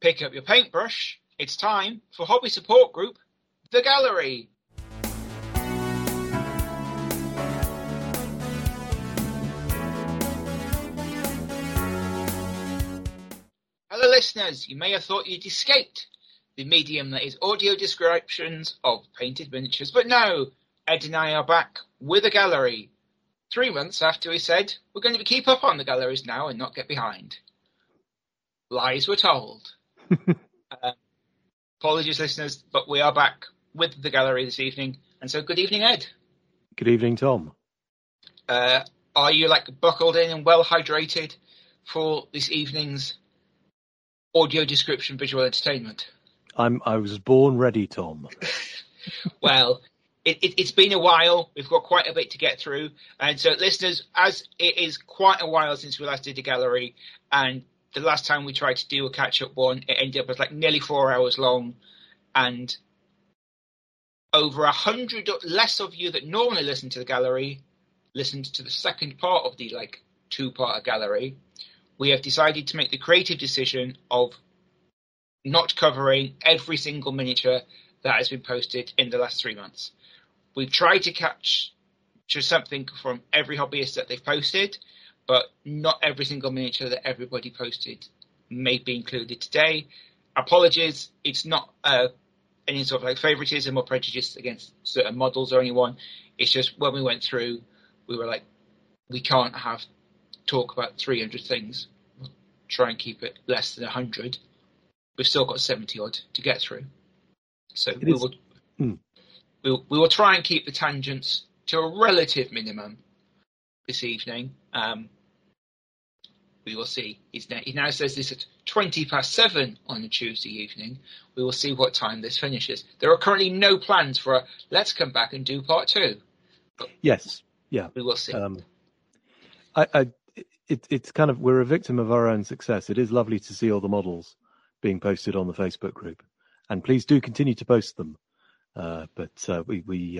Pick up your paintbrush. It's time for hobby support group, The Gallery. Hello listeners, you may have thought you'd escaped the medium that is audio descriptions of painted miniatures, but no, Ed and I are back with The Gallery. 3 months after we said we're going to keep up on the galleries now and not get behind. Lies were told. Apologies, listeners, but we are back with The Gallery this evening. And so, good evening, Ed. Good evening, Tom. Are you buckled in and well hydrated for this evening's audio description visual entertainment? I was born ready, Tom. Well, it's been a while. We've got quite a bit to get through. And so, listeners, as it is quite a while since we last did The Gallery, and the last time we tried to do a catch-up one, it ended up as nearly 4 hours long, and over 100 less of you that normally listen to The Gallery listened to the second part of the two-part Gallery. We have decided to make the creative decision of not covering every single miniature that has been posted in the last 3 months. We've tried to catch just something from every hobbyist that they've posted, but not every single miniature that everybody posted may be included today. Apologies, it's not any sort of favoritism or prejudice against certain models or anyone. It's just when we went through, we were we can't talk about 300 things. We'll try and keep it less than 100. We've still got 70 odd to get through. So we will try and keep the tangents to a relative minimum this evening. We will see. He now says this at 7:20 on a Tuesday evening. We will see what time this finishes. There are currently no plans for a let's come back and do part 2. Yes. Yeah. We will see. It's kind of, we're a victim of our own success. It is lovely to see all the models being posted on the Facebook group, and please do continue to post them. But we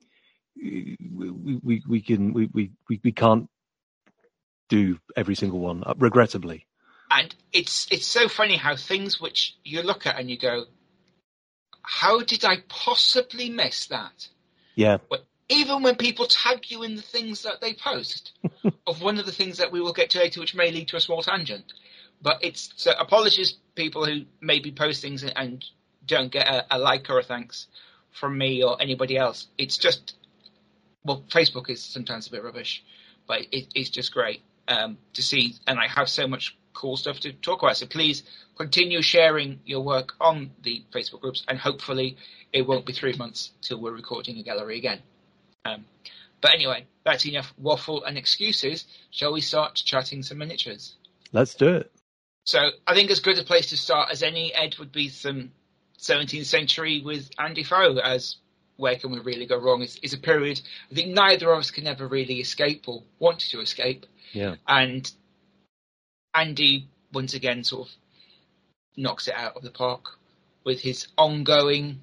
can't do every single one, regrettably. And it's so funny how things which you look at and you go, how did I possibly miss that? Yeah. But even when people tag you in the things that they post, of one of the things that we will get to later, which may lead to a small tangent. But so apologies, people who maybe post things and don't get a like or a thanks from me or anybody else. It's just, Facebook is sometimes a bit rubbish, but it's just great to see, and I have so much cool stuff to talk about. So please continue sharing your work on the Facebook groups, and hopefully it won't be 3 months till we're recording a gallery again. But anyway, that's enough waffle and excuses. Shall we start chatting some miniatures? Let's do it. So I think as good a place to start as any, Ed, would be some 17th century with Andy Foe, as where can we really go wrong? It's a period I think neither of us can ever really escape or want to escape. Yeah. And Andy, once again, sort of knocks it out of the park with his ongoing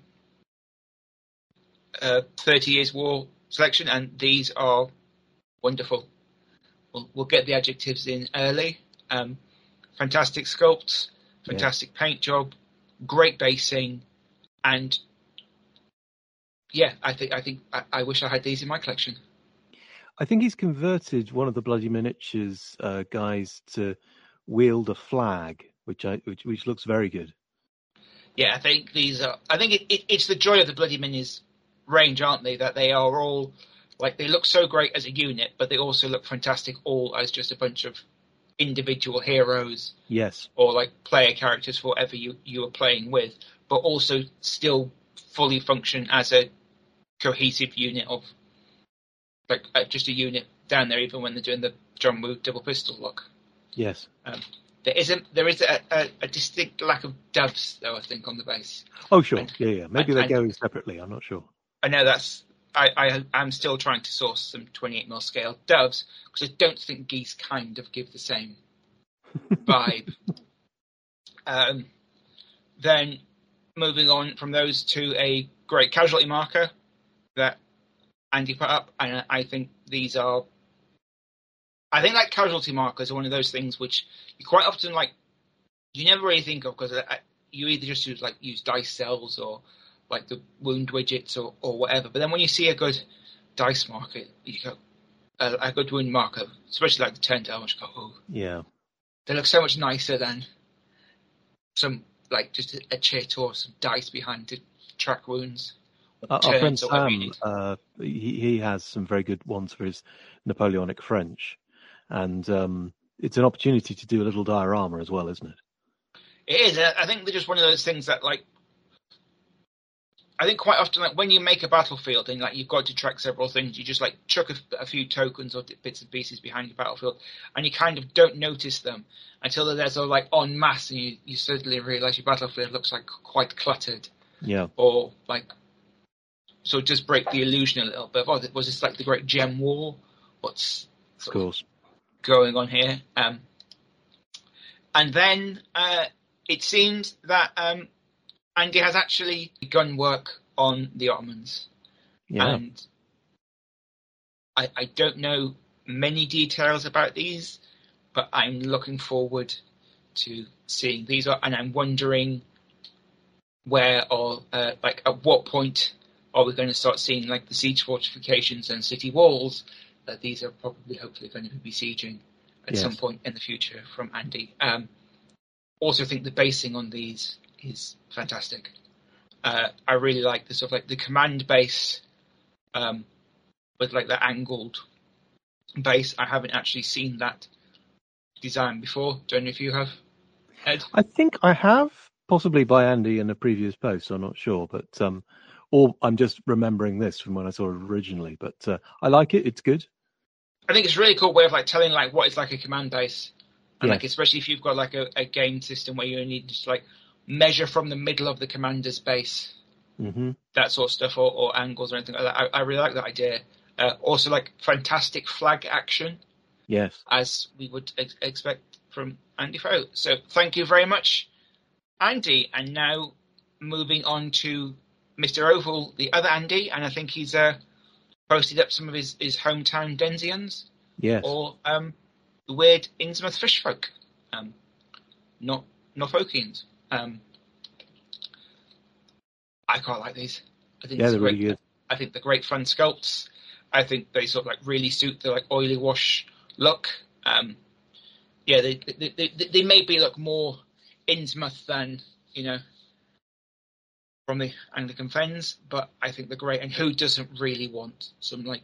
30 Years' War selection, and these are wonderful. We'll get the adjectives in early. Fantastic sculpts, fantastic paint job, great basing, and I wish I had these in my collection. I think he's converted one of the Bloody Miniatures guys to wield a flag, which looks very good. Yeah, I think these are. I think it's the joy of the Bloody Minis range, aren't they? That they are all they look so great as a unit, but they also look fantastic all as just a bunch of individual heroes. Yes. Or player characters for whatever you are playing with, but also still fully function as a cohesive unit of just a unit down there, even when they're doing the John Woo double pistol lock. Yes. There is a distinct lack of doves, though, I think, on the base. Oh, sure. Yeah. Maybe they're going separately. I'm not sure. I know I'm still trying to source some 28mm scale doves, because I don't think geese kind of give the same vibe. Then moving on from those to a great casualty marker that Andy put up, and I think these are. I think casualty markers are one of those things which you quite often you never really think of, because you either just use dice cells or like the wound widgets or whatever. But then when you see a good dice marker, you go, a good wound marker, especially like the turn damage, go, oh, yeah, they look so much nicer than some like just a chit or some dice behind to track wounds. Our friend Sam, he has some very good ones for his Napoleonic French, and it's an opportunity to do a little diorama as well, isn't it? It is. I think they're just one of those things that, like, I think quite often, like when you make a battlefield and like you've got to track several things, you just like chuck a few tokens or bits and pieces behind your battlefield, and you kind of don't notice them until they're sort of like en masse, and you suddenly realise your battlefield looks like quite cluttered. Yeah. Or like, so just break the illusion a little bit. Oh, was this like the Great Gem War? What's sort of going on here? And then it seems that Andy has actually begun work on the Ottomans. Yeah. And I don't know many details about these, but I'm looking forward to seeing these. And I'm wondering where or like at what point are we going to start seeing like the siege fortifications and city walls that these are probably hopefully going to be besieging at some point in the future from Andy. Also think the basing on these is fantastic. I really like the sort of like the command base with like the angled base. I haven't actually seen that design before. Don't know if you have, Ed? I think I have, possibly by Andy in a previous post. I'm not sure, but or I'm just remembering this from when I saw it originally. But I like it. It's good. I think it's a really cool way of like telling like what is like a command base, and like especially if you've got like a game system where you need to just like measure from the middle of the commander's base, that sort of stuff, or angles or anything like that. I really like that idea. Also, like fantastic flag action. Yes, as we would expect from Andy Foe. So thank you very much, Andy. And now moving on to Mr. Oval, the other Andy, and I think he's posted up some of his hometown Denzians. Yes. Or the weird Innsmouth Fishfolk. Not Norfolkians. I quite like these. I think they're really good. I think they're great fun sculpts. I think they sort of like really suit the like oily wash look. They maybe look more Innsmouth than, from the Anglican Fens, but I think they're great. And who doesn't really want some like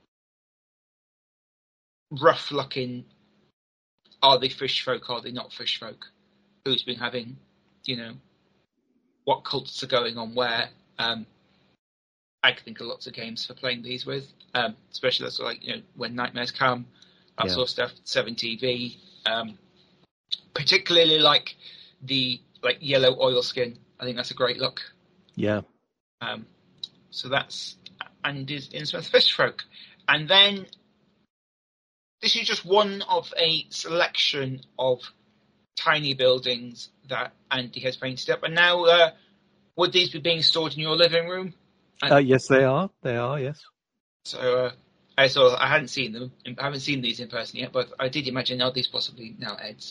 rough looking, are they fish folk, are they not fish folk? Who's been having, what cults are going on where? I can think of lots of games for playing these with, especially that's like, when Nightmares Come, that sort of stuff, 7TV, particularly like the like yellow oil skin. I think that's a great look. Yeah. So that's Andy's Innsmouth Fishfolk. And then this is just one of a selection of tiny buildings that Andy has painted up. And now, would these be being stored in your living room? Yes, they are. They are, yes. So I hadn't seen them. I haven't seen these in person yet, but I did imagine, are these possibly now Ed's?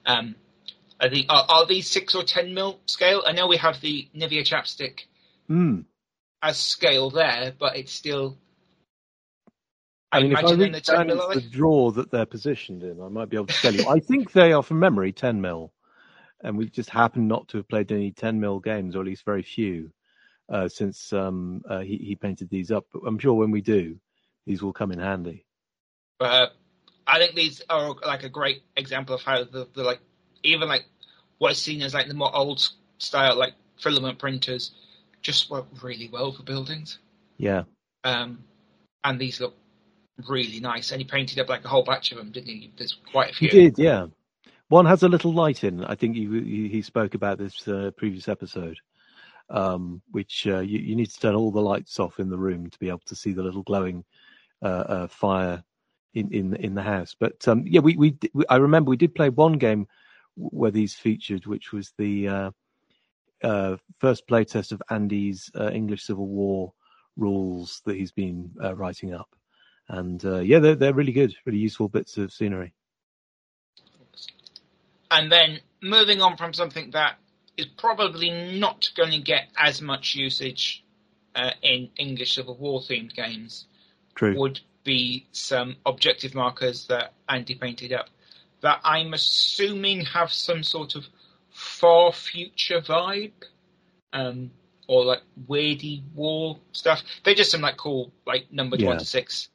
Are these 6 or 10 mil scale? I know we have the Nivea chapstick as scale there, but it's still... I mean, if I read down into the drawer that they're positioned in, I might be able to tell you. I think they are, from memory, 10 mil. And we just happen not to have played any 10 mil games, or at least very few, since he painted these up. But I'm sure when we do, these will come in handy. I think these are like a great example of how the like, even like what is seen as like the more old style like filament printers just work really well for buildings. Yeah. And these look really nice. And he painted up like a whole batch of them, didn't he? There's quite a few. He did, yeah. One has a little light in. I think he spoke about this previous episode, which you need to turn all the lights off in the room to be able to see the little glowing fire in the house. But I remember we did play one game where these featured, which was the first playtest of Andy's English Civil War rules that he's been writing up. And they're really good, really useful bits of scenery. And then moving on from something that is probably not going to get as much usage in English Civil War themed games. True. Would be some objective markers that Andy painted up that I'm assuming have some sort of far future vibe, or like weirdy war stuff. They're just some like cool, like numbered 1 to 6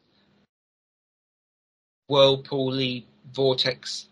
whirlpool-y vortex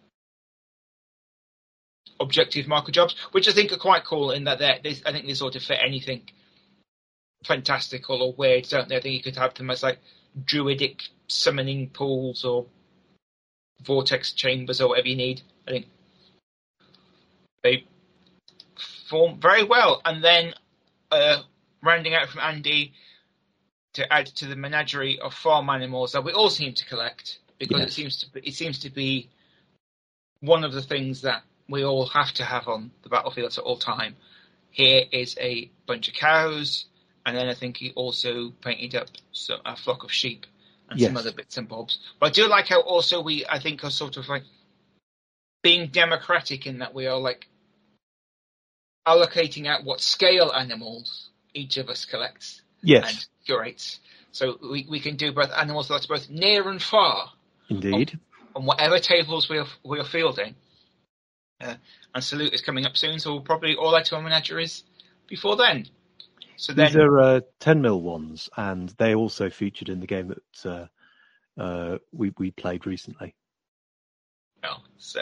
objective marker jobs, which I think are quite cool in that I think they sort of fit anything fantastical or weird, don't they? I think you could have them as like druidic summoning pools or vortex chambers or whatever you need. I think they form very well. And then rounding out from Andy to add to the menagerie of farm animals that we all seem to collect, because it seems to be one of the things that we all have to have on the battlefields at all time. Here is a bunch of cows, and then I think he also painted up a flock of sheep and some other bits and bobs. But I do like how also we, I think, are sort of like being democratic in that we are like allocating out what scale animals each of us collects and curates. So we can do both animals that's both near and far. Indeed. On whatever tables we are fielding. And Salute is coming up soon, so we'll probably all add to our menageries before then. So these are 10mm ones, and they also featured in the game that we played recently. Well, so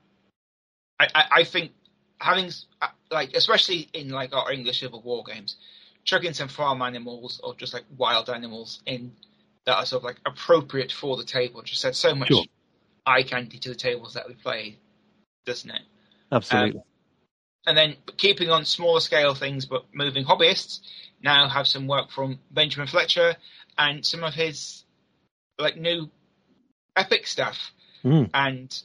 I think having like, especially in like our English Civil War games, chucking some farm animals or just like wild animals in that are sort of like appropriate for the table just adds so much eye candy to the tables that we play, doesn't it? Absolutely. And then keeping on smaller scale things, but moving hobbyists now have some work from Benjamin Fletcher and some of his like new epic stuff. And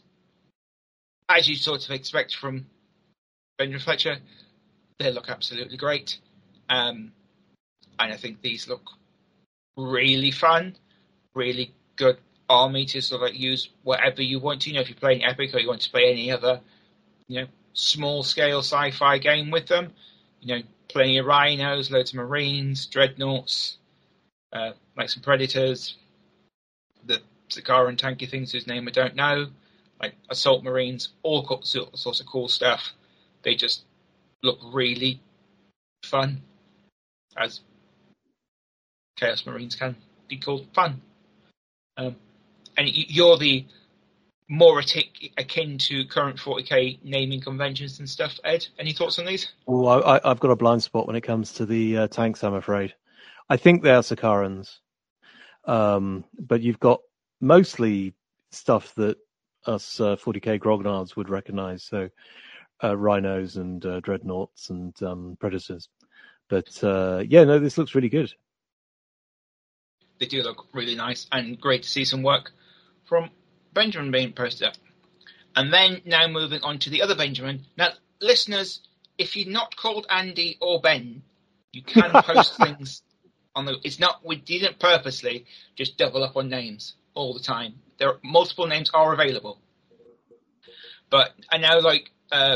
as you sort of expect from Benjamin Fletcher, they look absolutely great. And I think these look really fun, really good army to sort of like use whatever you want to. You know, if you're playing epic or you want to play any other, you know, small scale sci-fi game with them, you know, plenty of rhinos, loads of marines, dreadnoughts, like some predators, the Sakaran tanky things whose name I don't know, like assault marines, all sorts of cool stuff. They just look really fun, as Chaos Marines can be called fun. And you're the more akin to current 40k naming conventions and stuff, Ed. Any thoughts on these? Well, I've got a blind spot when it comes to the tanks, I'm afraid. I think they are Sakarans, but you've got mostly stuff that us 40k grognards would recognise, so rhinos and dreadnoughts and predators. But this looks really good. They do look really nice, and great to see some work from Benjamin being posted up. And then now moving on to the other Benjamin. Now, listeners, if you're not called Andy or Ben, you can post things on the. It's not, we didn't purposely just double up on names all the time. There are multiple names are available. But I know, like,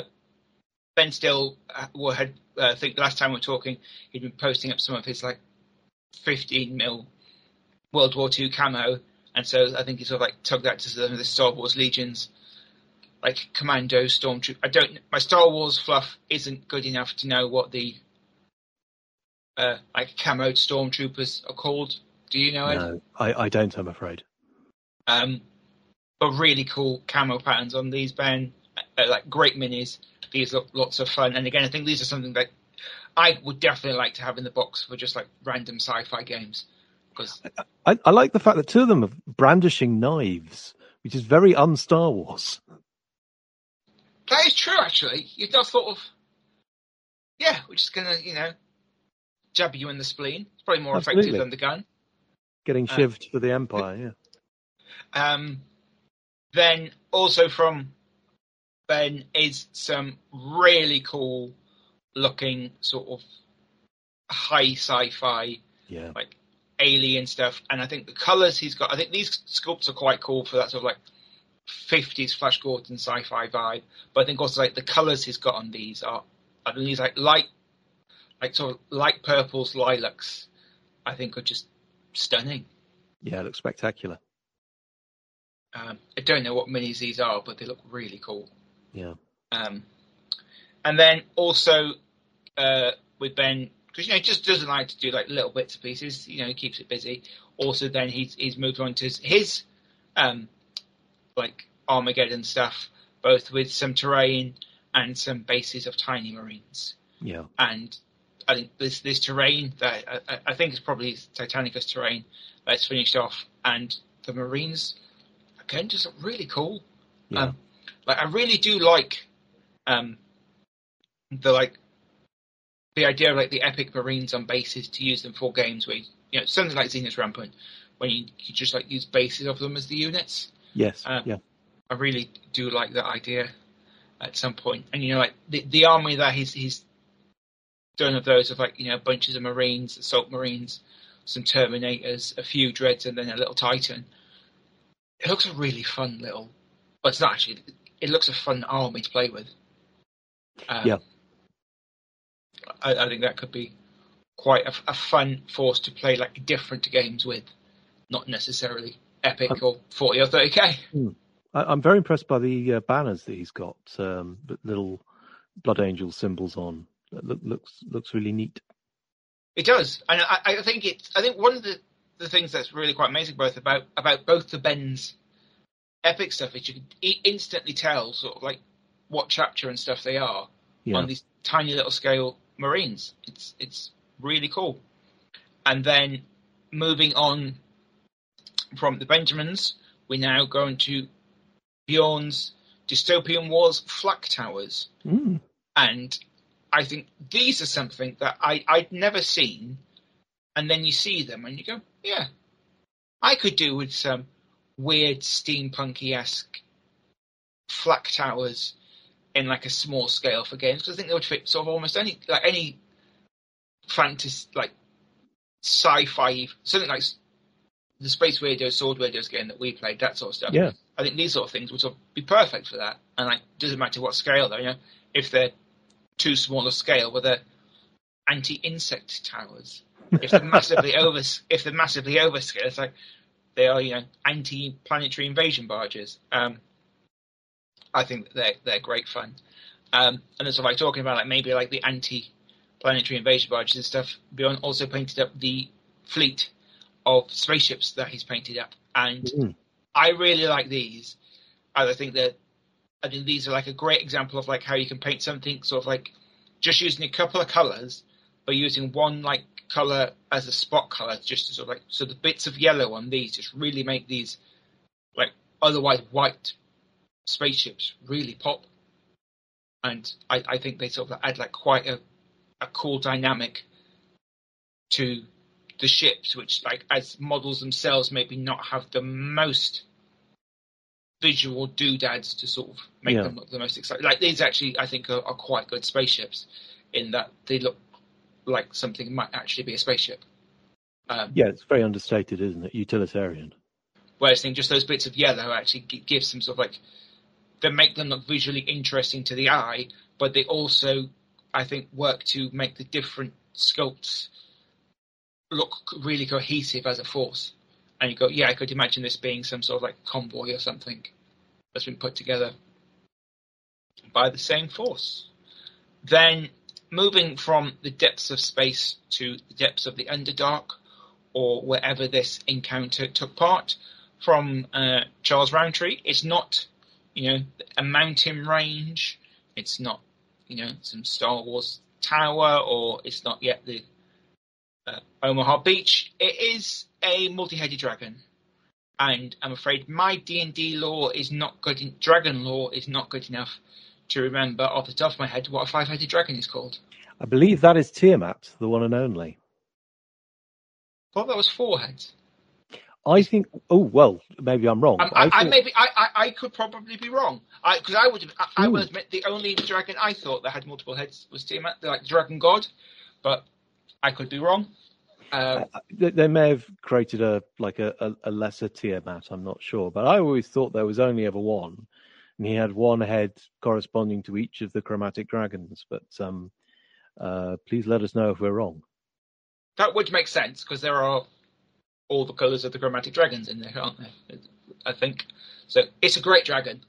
Ben still had, I think the last time we were talking, he'd been posting up some of his like 15mm World War II camo. And so I think he sort of like tugged that to some of the Star Wars Legions, like Commando, Stormtrooper. My Star Wars fluff isn't good enough to know what the like camoed Stormtroopers are called. Do you know it? No, I don't, I'm afraid. But really cool camo patterns on these, Ben. Like great minis. These look lots of fun. And again, I think these are something that I would definitely like to have in the box for just like random sci-fi games. I like the fact that two of them are brandishing knives, which is very un-Star Wars. That is true, actually. You're not sort of, we're just going to, jab you in the spleen. It's probably more effective than the gun. Getting shivved for the Empire, Then also from Ben is some really cool looking sort of high sci-fi, like alien stuff. And I think the colours he's got, I think these sculpts are quite cool for that sort of like 50s Flash Gordon sci-fi vibe. But I think also like the colours he's got on these are, I think these like sort of light purples, lilacs, I think are just stunning. Yeah, it looks spectacular. I don't know what minis these are, but they look really cool. Yeah. And then also with Ben, because he just doesn't like to do like little bits and pieces. He keeps it busy. Also, then he's moved on to his like Armageddon stuff, both with some terrain and some bases of tiny marines. Yeah. And I think this terrain that I think is probably Titanicus terrain that's finished off, and the marines again just look really cool. Yeah. I really do like the idea of like the epic marines on bases, to use them for games where something like Zenith's Rampant, when you just like use bases of them as the units. Yes. Yeah. I really do like that idea at some point. And like the army that he's done of those, of like bunches of marines, assault marines, some Terminators, a few Dreads, and then a little Titan. It looks a really fun little. Well, it's not actually. It looks a fun army to play with. Yeah. I think that could be quite a fun force to play like different games with, not necessarily epic or 40 or 30k. I'm very impressed by the banners that he's got, little Blood Angel symbols on. That looks really neat. It does, and I think one of the things that's really quite amazing about both the Ben's epic stuff is you can instantly tell sort of like what chapter and stuff they are on these tiny little scale marines. It's really cool. And then moving on from the Benjamins, we're now going to Bjorn's Dystopian Wars Flak Towers. And I think these are something that I'd never seen, and then you see them and you go, yeah, I could do with some weird steampunky-esque flak towers in like a small scale for games, because I think they would fit sort of almost any fantasy, like sci-fi, something like the Space Weirdos, Sword Weirdos game that we played, that sort of stuff. Yeah. I think these sort of things would sort of be perfect for that. And like, doesn't matter what scale though, if they're too small a scale, where they're anti-insect towers. If they're massively overscale, it's like they are, anti-planetary invasion barges. I think they're great fun. And that's like talking about like maybe like the anti-planetary invasion barges and stuff. Bjorn also painted up the fleet of spaceships that he's painted up, and I really like these. I think these are like a great example of like how you can paint something sort of like just using a couple of colors, but using one like color as a spot color, just to sort of like, so the bits of yellow on these just really make these like otherwise white spaceships really pop. And I think they sort of add like quite a cool dynamic to the ships, which like as models themselves maybe not have the most visual doodads to sort of make them look the most exciting. Like these actually, I think, are quite good spaceships in that they look like something might actually be a spaceship. It's very understated, isn't it? Utilitarian. Whereas I think just those bits of yellow actually give some sort of like, they make them look visually interesting to the eye, but they also, I think, work to make the different sculpts look really cohesive as a force. And you go, yeah, I could imagine this being some sort of like convoy or something that's been put together by the same force. Then moving from the depths of space to the depths of the Underdark, or wherever this encounter took part, from Charles Roundtree. It's not, a mountain range. It's not, some Star Wars tower, or it's not yet the Omaha Beach. It is a multi-headed dragon, and I'm afraid my D&D lore is not good. Dragon lore is not good enough to remember off the top of my head what a 5-headed dragon is called. I believe that is Tiamat, the one and only. I thought that was 4 heads. I think. Oh well, maybe I'm wrong. I could probably be wrong. Because I will admit the only dragon I thought that had multiple heads was Tiamat, like Dragon God, but I could be wrong. They may have created a lesser Tiamat. I'm not sure, but I always thought there was only ever one, and he had one head corresponding to each of the chromatic dragons. But please let us know if we're wrong. That would make sense because there are all the colours of the chromatic dragons in there, aren't there? I think so. It's a great dragon.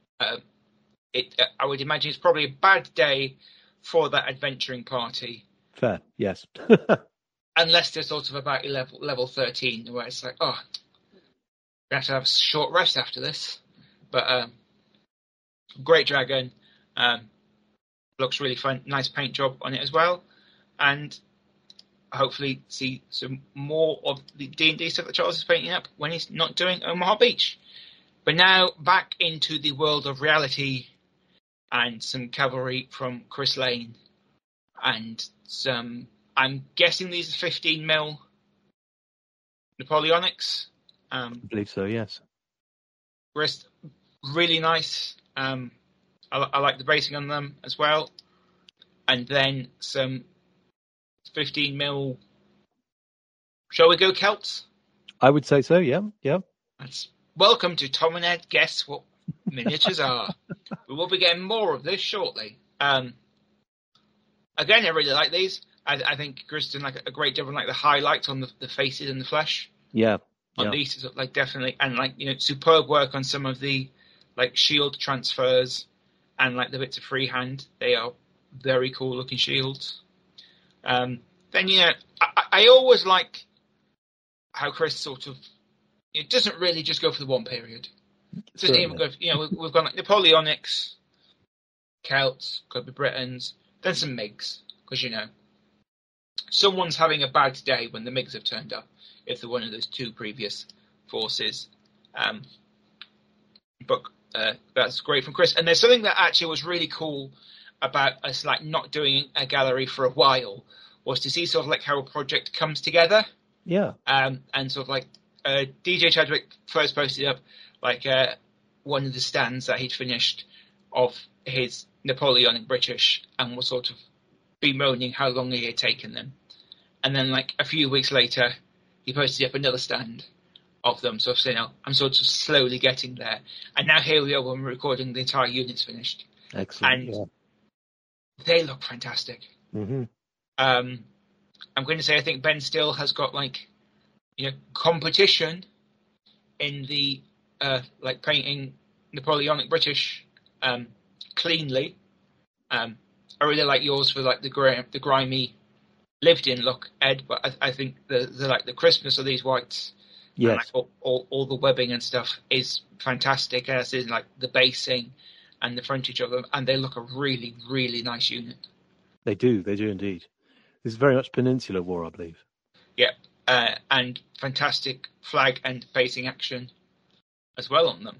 I would imagine it's probably a bad day for that adventuring party. Fair, yes. Unless they're sort of about level 13, where it's like, oh, we have to have a short rest after this. But great dragon. Looks really fun. Nice paint job on it as well. And hopefully see some more of the D&D stuff that Charles is painting up when he's not doing Omaha Beach. But now back into the world of reality and some cavalry from Chris Lane and some, I'm guessing these are 15 mil Napoleonics. I believe so, yes. Wrist, really nice. I like the basing on them as well. And then some 15 mil. Shall we go Celts? I would say so, yeah. That's welcome to Tom and Ed Guess What Miniatures Are. We will be getting more of this shortly. Again, I really like these. I think Chris did like a great job on like the highlights on the faces and the flesh. Yeah. On these, like definitely, and like superb work on some of the like shield transfers and like the bits of freehand. They are very cool looking shields. Then I always like how Chris sort of it doesn't really just go for the one period. It doesn't even go. We've got like Napoleonics, Celts, could be Britons, then some MiGs because someone's having a bad day when the MiGs have turned up if they're one of those two previous forces. But that's great from Chris. And there's something that actually was really cool about us like not doing a gallery for a while was to see sort of like how a project comes together. Yeah. And sort of like DJ Chadwick first posted up like one of the stands that he'd finished of his Napoleonic British and was sort of bemoaning how long he had taken them. And then like a few weeks later, he posted up another stand of them. So I'm sort of slowly getting there. And now here we are when we're recording, the entire unit's finished. Excellent. And they look fantastic. Mm-hmm. I'm going to say I think Ben Still has got competition in the like painting Napoleonic British cleanly. I really like yours for like the grimy lived-in look, Ed. But I think the crispness of these whites, yes, and, like, all the webbing and stuff is fantastic. As in like the basing and the frontage of them, and they look a really, really nice unit. They do indeed. This is very much Peninsular War, I believe. Yeah, and fantastic flag and facing action as well on them.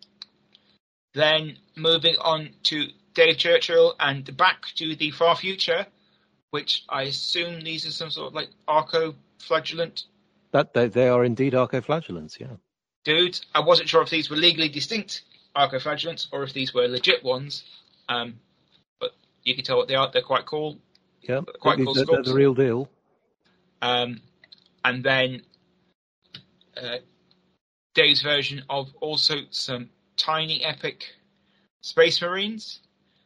Then moving on to Dave Churchill and Back to the Far Future, which I assume these are some sort of like arco-flagellant. That they are indeed arco-flagellants, yeah. Dudes, I wasn't sure if these were legally distinct arco-flagellants or if these were legit ones, but you can tell what they are. They're quite cool. Yeah, quite cool. They're the real deal. And then Dave's version of also some tiny epic Space Marines.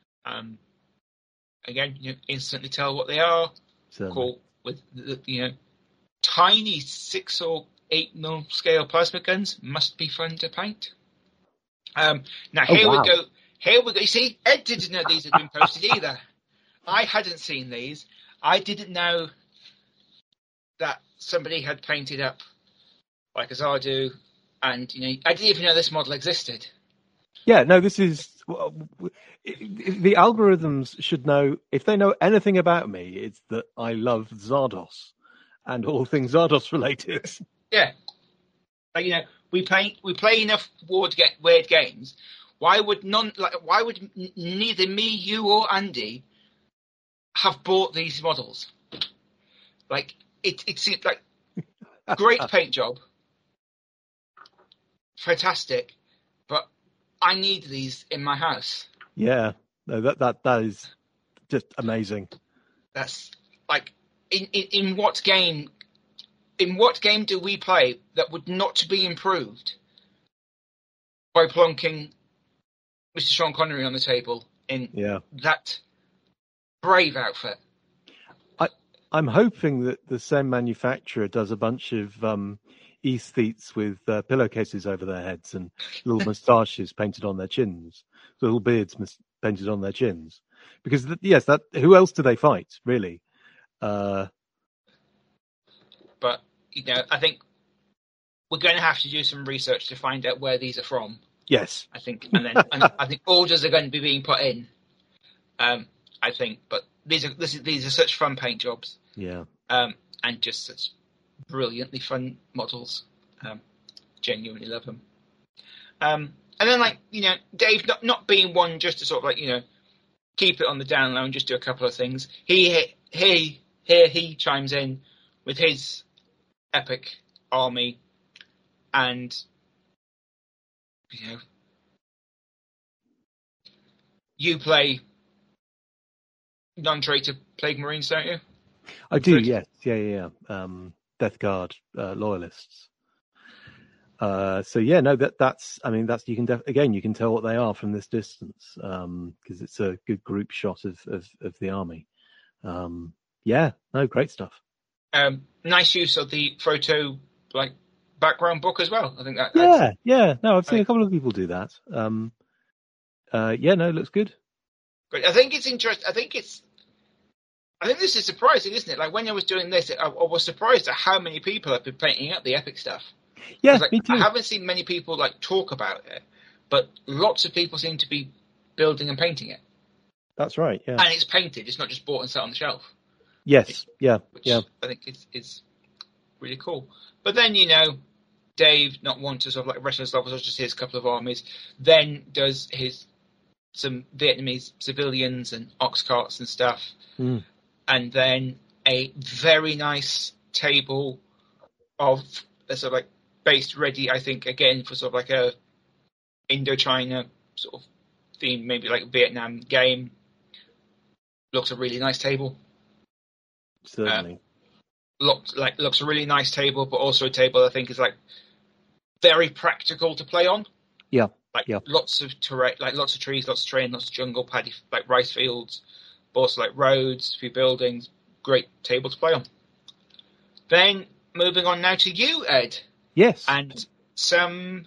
Again, you instantly tell what they are. Certainly. Cool with tiny 6 or 8 mil scale plasma guns. Must be fun to paint. Now here we go. Here we go. You see, Ed didn't know these had been posted either. I hadn't seen these. I didn't know that somebody had painted up like Azadu, and I didn't even know this model existed. Yeah, no, this is the algorithms should know. If they know anything about me, it's that I love Zardos and all things Zardos related. Yeah, like, we play enough weird games. Why would neither me, you, or Andy have bought these models? Like it seems like great paint job, fantastic, but I need these in my house. Yeah, no, that is just amazing. That's like in what game in what game do we play that would not be improved by plonking Mr. Sean Connery on the table in that brave outfit? I'm hoping that the same manufacturer does a bunch of aesthetes with pillowcases over their heads and little moustaches painted on their chins, little beards painted on their chins. Because who else do they fight, really? But I think we're going to have to do some research to find out where these are from. Yes, I think, and I think orders are going to be being put in. I think, but these are such fun paint jobs. Yeah. And just such brilliantly fun models. Genuinely love them. And then, Dave not being one just to sort of keep it on the down low and just do a couple of things. He chimes in with his epic army, and you play non-traitor Plague Marines, don't you? I do, yes. Yeah. Death Guard loyalists. That's you can tell what they are from this distance, because it's a good group shot of the army. Great stuff. Nice use of the photo background book as well. I think that. No, I've seen a couple of people do that. It looks good. Great. I think it's interesting. I think this is surprising, isn't it? Like when I was doing this, I was surprised at how many people have been painting up the epic stuff. Yeah, me too. I haven't seen many people talk about it, but lots of people seem to be building and painting it. That's right. Yeah, and it's painted. It's not just bought and set on the shelf. Yes. Which I think is really cool. But then Dave, not one to sort of rest of his levels, just his couple of armies, then does some Vietnamese civilians and ox carts and stuff. And then a very nice table of sort of based ready, I think, again, for sort of a Indochina sort of theme, maybe Vietnam game. Looks a really nice table. Certainly. Looks a really nice table, but also a table I think is very practical to play on. Yeah. Lots of terrain, lots of trees, lots of terrain, lots of jungle, paddy, rice fields, but also roads, a few buildings. Great table to play on. Then moving on now to you, Ed. Yes. And some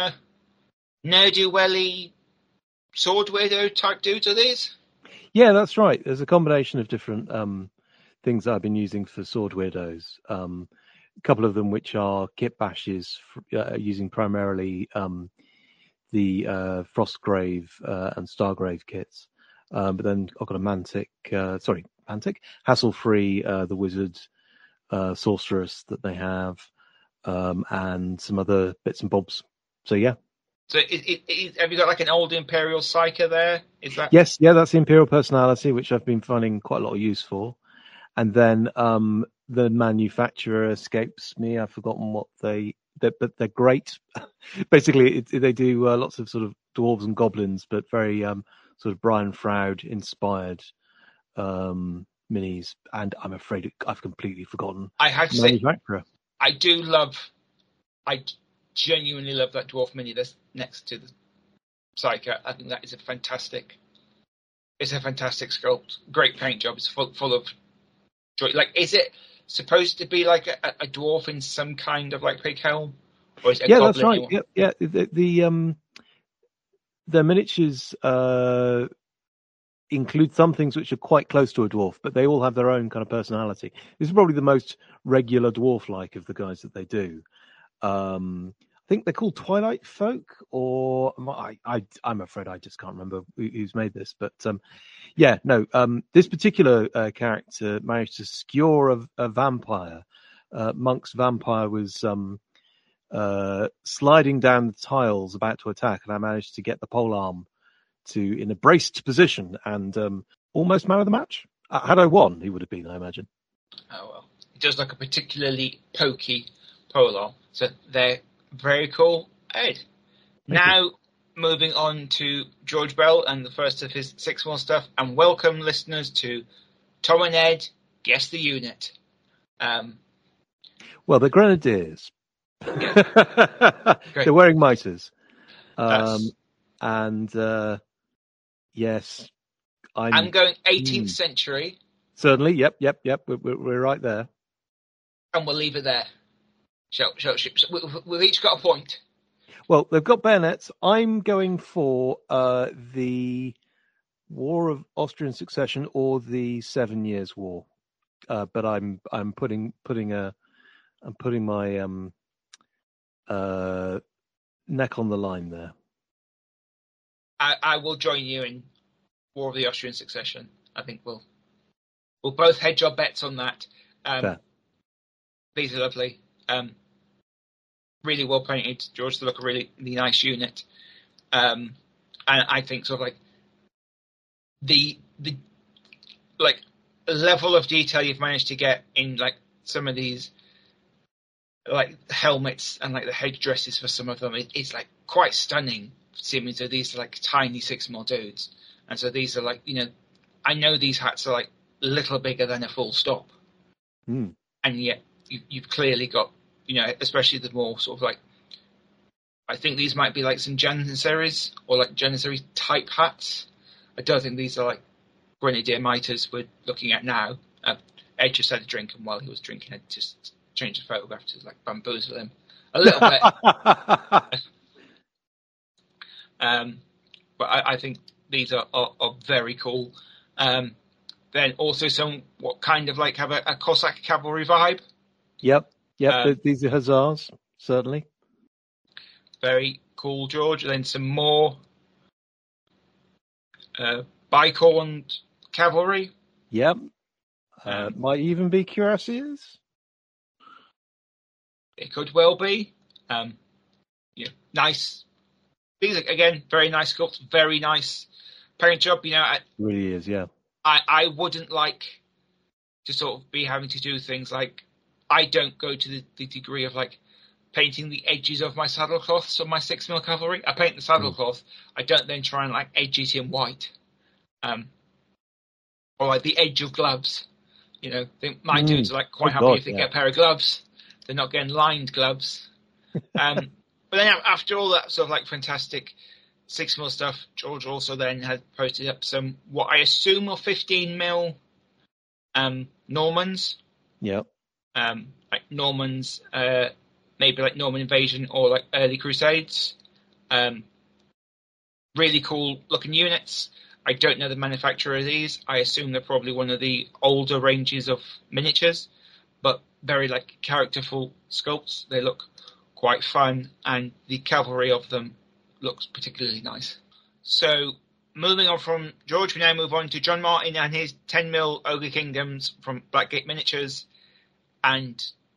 ne'er-do-welly sword weirdo type dudes are these? Yeah, that's right. There's a combination of different things that I've been using for sword weirdos. A couple of them which are kit bashes, using primarily the Frostgrave and Stargrave kits. But then I've got a Mantic, Hassle-Free, the Wizard, Sorceress that they have, and some other bits and bobs. So, yeah. So have you got an old Imperial Psyker there? Is that? Yes, yeah, that's the Imperial Personality, which I've been finding quite a lot of use for. And then the manufacturer escapes me. I've forgotten what but they're great. Basically, they do lots of sort of dwarves and goblins, but very sort of Brian Froud inspired minis. And I'm afraid I've completely forgotten. I have to say, I genuinely love that dwarf mini that's next to the Psyker. I think that is a fantastic sculpt. Great paint job. It's full of joy. Is it supposed to be a dwarf in some kind of pig helm? Or is it a goblin? That's right. Yeah. The miniatures include some things which are quite close to a dwarf, but they all have their own kind of personality. This is probably the most regular dwarf-like of the guys that they do. I think they're called Twilight Folk, or I'm afraid I just can't remember who's made this. But this particular character managed to skewer a vampire. Monk's vampire was sliding down the tiles about to attack, and I managed to get the polearm in a braced position and almost man of the match. Had I won, he would have been, I imagine. Oh, well. It does look a particularly pokey polearm. So they're very cool. Ed. Now, moving on to George Bell and the first of his 6-1 stuff. And welcome, listeners, to Tom and Ed Guess the Unit. Well, the Grenadiers. Yeah. They're wearing mitres. That's... Yes, I'm going 18th century. Certainly. Yep. We're right there. And we'll leave it there. We've each got a point. Well, they've got bayonets. I'm going for the War of Austrian Succession or the 7 Years' War. But I'm putting my neck on the line there. I will join you in War of the Austrian Succession. I think we'll both hedge our bets on that. These are lovely. Really well painted. George, they look a really, really nice unit. And I think sort of like the like level of detail you've managed to get in like some of these like helmets and like the headdresses for some of them, it's like quite stunning. Seeming so these are like tiny 6mm dudes, and so these are like, you know, I know these hats are like a little bigger than a full stop, and yet you've clearly got, you know, especially the more sort of like, I think these might be like some Janissaries or like Janissary type hats. I don't think these are like Grenadier mitres we're looking at now. Ed just had a drink, and while he was drinking, I just changed the photograph to like bamboozle him a little bit. But I think these are very cool. Then also some what kind of like have a Cossack cavalry vibe. Yep. These are hussars, certainly. Very cool, George. Then some more bicorn cavalry. Yep. Might even be cuirassiers. It could well be. Yeah, nice. These are, again, very nice sculpts, very nice paint job. You know, it really is. Yeah. I wouldn't like to sort of be having to do things like, I don't go to the degree of like painting the edges of my saddlecloths on my 6mm cavalry. I paint the saddlecloth. I don't then try and like edge it in white, or like the edge of gloves. You know, my dudes are like quite happy if they get a pair of gloves. They're not getting lined gloves. But then after all that sort of like fantastic 6mm stuff, George also then had posted up some what I assume are 15mm Normans. Yeah. Like Normans, maybe like Norman Invasion or like early Crusades. Really cool looking units. I don't know the manufacturer of these. I assume they're probably one of the older ranges of miniatures, but very like characterful sculpts. They look quite fun, and the cavalry of them looks particularly nice. So, moving on from George, we now move on to John Martin and his 10mm Ogre Kingdoms from Blackgate Miniatures. And,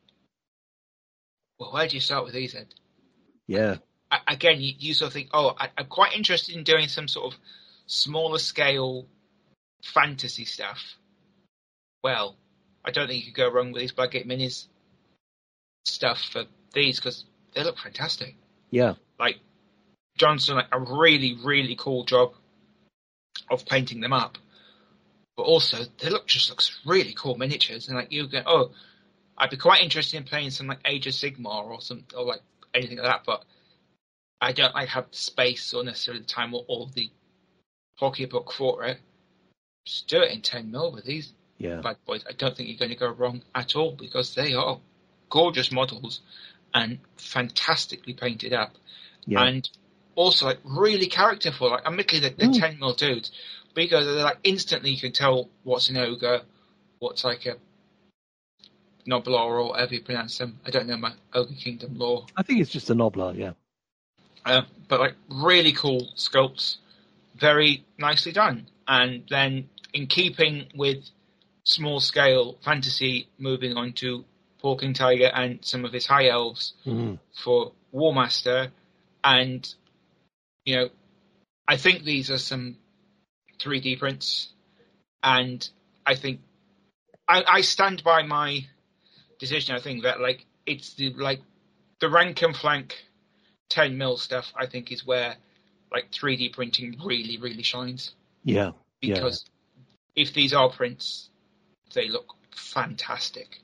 well, where do you start with these, Ed? Yeah. Again, you sort of think, I'm quite interested in doing some sort of smaller scale fantasy stuff. Well, I don't think you could go wrong with these Blackgate Minis stuff for these, because they look fantastic. Yeah. Like, John's done like a really, really cool job of painting them up. But also, they looks really cool miniatures. And like, you go, I'd be quite interested in playing some like Age of Sigmar or like anything like that, but I don't like have the space or necessarily the time or the pocketbook for it. Just do it in 10mm with these bad boys. I don't think you're going to go wrong at all, because they are gorgeous models and fantastically painted up, and also like really characterful. Like, admittedly, they're 10mm dudes, but they're like instantly you can tell what's an ogre, what's like a Noblar or whatever you pronounce them. I don't know my Ogre Kingdom lore. I think it's just a Noblar, yeah. But like really cool sculpts, very nicely done, and then in keeping with small scale fantasy, moving on to Paul King Tiger and some of his high elves for Warmaster. And, you know, I think these are some 3D prints, and I think I stand by my decision. I think that like it's the rank and flank 10mm stuff, I think, is where like 3D printing really, really shines. Yeah. Because if these are prints, they look fantastic.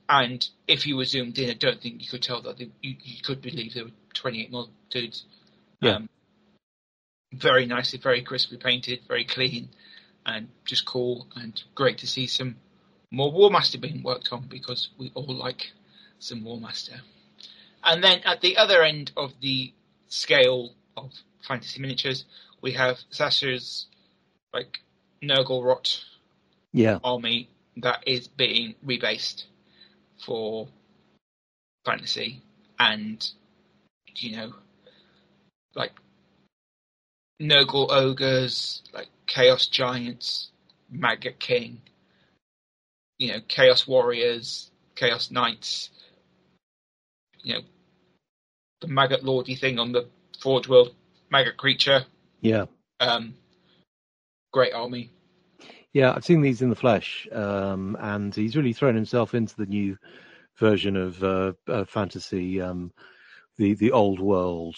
And if you were zoomed in, I don't think you could tell that you could believe there were 28mm dudes. Yeah. Very nicely, very crisply painted, very clean, and just cool, and great to see some more War Master being worked on, because we all like some War Master. And then at the other end of the scale of fantasy miniatures, we have Sasha's like Nurgle-Rot army that is being rebased for fantasy, and like Nurgle ogres, like Chaos Giants, Maggot King, Chaos Warriors, Chaos Knights, the Maggot Lordy thing on the Forge World, Maggot Creature. Yeah. Great army. Yeah, I've seen these in the flesh, and he's really thrown himself into the new version of fantasy, the old world,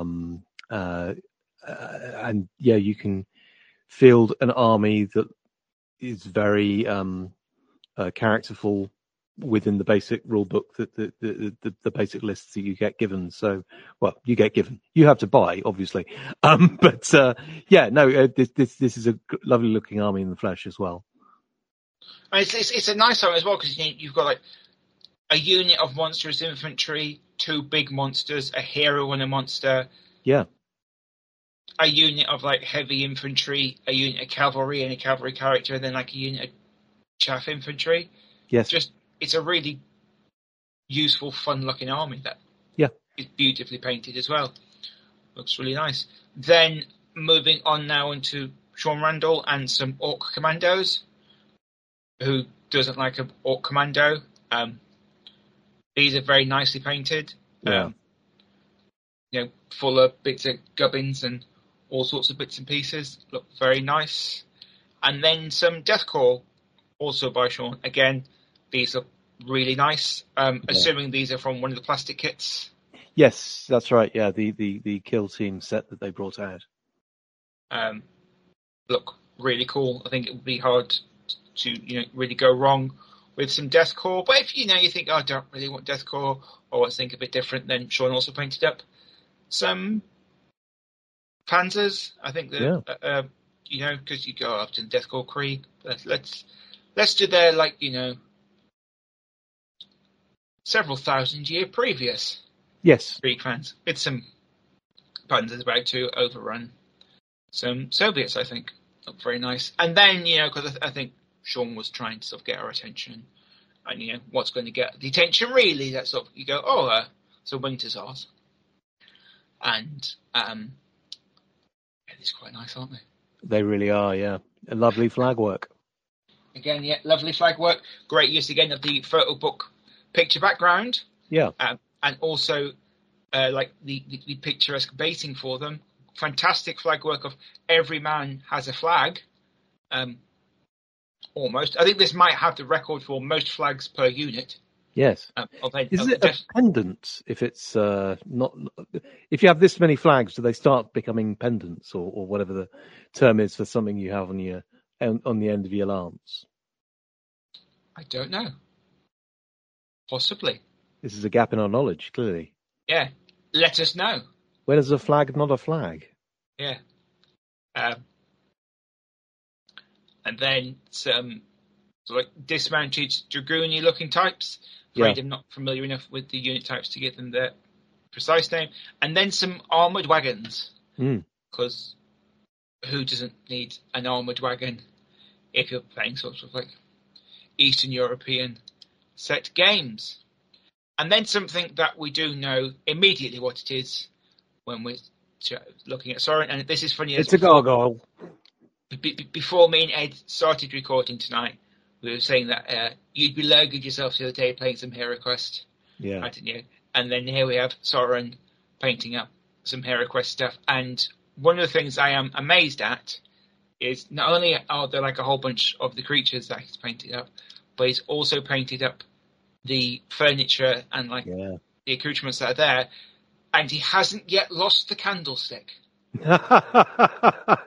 and yeah, you can field an army that is very characterful within the basic rule book, the basic lists that you get given. So, well, you get given. You have to buy, obviously, but this is a lovely looking army in the flesh as well. It's a nice army as well, because you've got like a unit of monstrous infantry, 2 big monsters, a hero and a monster. Yeah. A unit of like heavy infantry, a unit of cavalry and a cavalry character, and then like a unit of chaff infantry. Yes. It's a really useful, fun-looking army that is beautifully painted as well. Looks really nice. Then moving on now into Sean Randall and some Orc Commandos. Who doesn't like an Orc Commando? These are very nicely painted. Yeah. Full of bits of gubbins and all sorts of bits and pieces. Look very nice. And then some Deathcore, also by Sean. Again, these look really nice. Assuming these are from one of the plastic kits. Yes, that's right. Yeah, the Kill Team set that they brought out. Look really cool. I think it would be hard to really go wrong with some Deathcore. But if you think, I don't really want Deathcore, or want to think a bit different, then Sean also painted up some Panzers. I think that because you go up to the Deathcore Krieg. Let's do their several thousand year previous. Yes. Krieg fans. It's some Panzers about to overrun some Soviets, I think. Look very nice. And then, because I think Sean was trying to sort of get our attention. And, what's going to get the attention really? That sort of, you go, so Winter's ours. And, it's quite nice, aren't they? They really are, yeah. A lovely flag work. Again, yeah, lovely flag work. Great use again of the photo book picture background. Yeah. And also, the picturesque baiting for them. Fantastic flag work of every man has a flag. Almost. I think this might have the record for most flags per unit. Yes. Is it a pendant? If it's not, if you have this many flags, do they start becoming pendants, or whatever the term is for something you have on the end of your lance? I don't know. Possibly. This is a gap in our knowledge, clearly. Yeah. Let us know. When is a flag not a flag? Yeah. And then some dismounted dragoon-y looking types. Afraid I'm not familiar enough with the unit types to give them their precise name. And then some armoured wagons. Because who doesn't need an armoured wagon if you're playing sort of like Eastern European set games? And then something that we do know immediately what it is when we're looking at Soren. And this is funny. It's a gargoyle. Before me and Ed started recording tonight, we were saying that you'd be logging yourself the other day playing some HeroQuest. Yeah. Hadn't you? And then here we have Soren painting up some HeroQuest stuff. And one of the things I am amazed at is not only are there like a whole bunch of the creatures that he's painted up, but he's also painted up the furniture and the accoutrements that are there, and he hasn't yet lost the candlestick.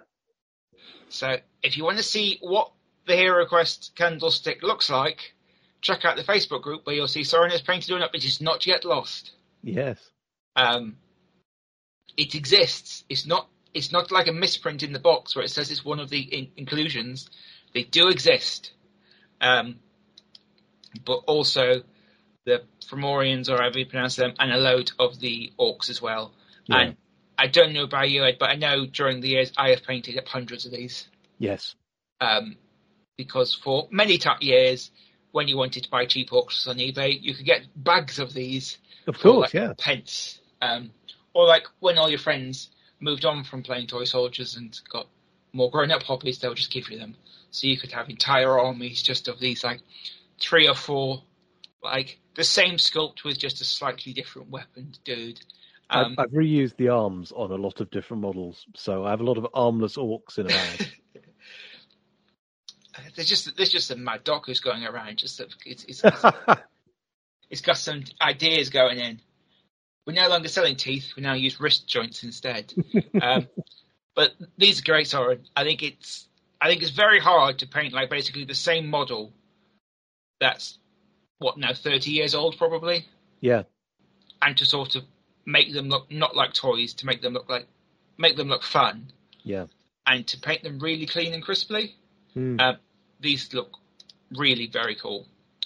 So if you want to see what the HeroQuest candlestick looks like, check out the Facebook group where you'll see Soren has painted one up, which is not yet lost. Yes. It exists. It's not like a misprint in the box where it says it's one of the inclusions. They do exist. But also the Fomorians, or however you pronounce them, and a load of the orcs as well. Yeah. And I don't know about you, Ed, but I know during the years I have painted up hundreds of these. Yes. Because for many years, when you wanted to buy cheap orcs on eBay, you could get bags of these. Of course, for, pence. Or like when all your friends moved on from playing toy soldiers and got more grown-up hobbies, they'll just give you them. So you could have entire armies just of these, like 3 or 4, like the same sculpt with just a slightly different weapon, dude. I've reused the arms on a lot of different models, so I have a lot of armless orcs in a bag. There's just a mad doc who's going around. It's got some ideas going in. We're no longer selling teeth. We now use wrist joints instead. But these are great, Soren. I think it's very hard to paint like basically the same model that's 30 years old probably. Yeah. And to sort of make them look not like toys, to make them look fun. Yeah. And to paint them really clean and crisply. These look really very cool.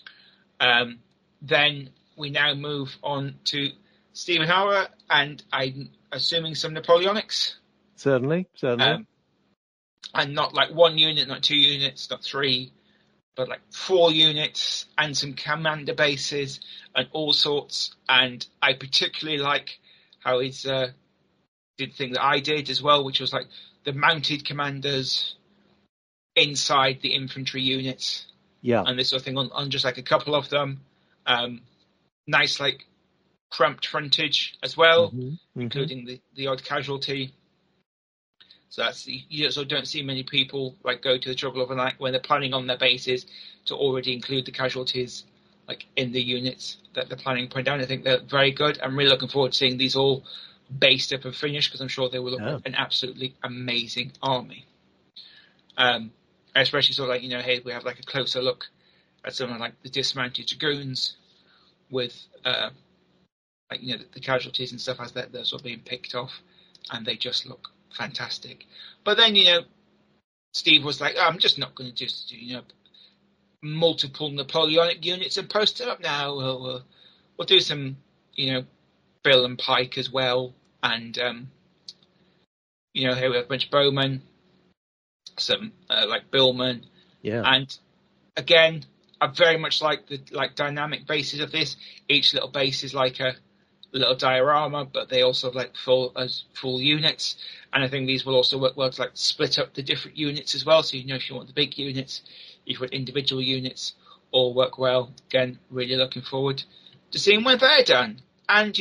Then we now move on to Stephen Hauer, and I'm assuming some Napoleonics. Certainly. And not like 1 unit, not 2 units, not 3, but like 4 units and some commander bases and all sorts. And I particularly like how he's did the thing that I did as well, which was like the mounted commanders inside the infantry units. Yeah. And this sort of thing on just like a couple of them. Nice like cramped frontage as well, including the odd casualty. So you also don't see many people like go to the trouble of like when they're planning on their bases to already include the casualties like in the units that they're planning to put down. I think they're very good. I'm really looking forward to seeing these all based up and finished because I'm sure they will look like an absolutely amazing army. Especially sort of like, hey, we have like a closer look at something like the dismounted dragoons with the casualties and stuff as they're sort of being picked off, and they just look fantastic. But then Steve was like, I'm just not going to just do multiple Napoleonic units and post it up now. We'll do some Bill and Pike as well, and here we have a bunch of bowmen, some like Billmen, and again I very much like the dynamic bases of this. Each little base is like a little diorama, but they also have full units, and I think these will also work well to split up the different units as well. So if you want the big units, if you want individual units, all work well. Again, really looking forward to seeing when they're done. And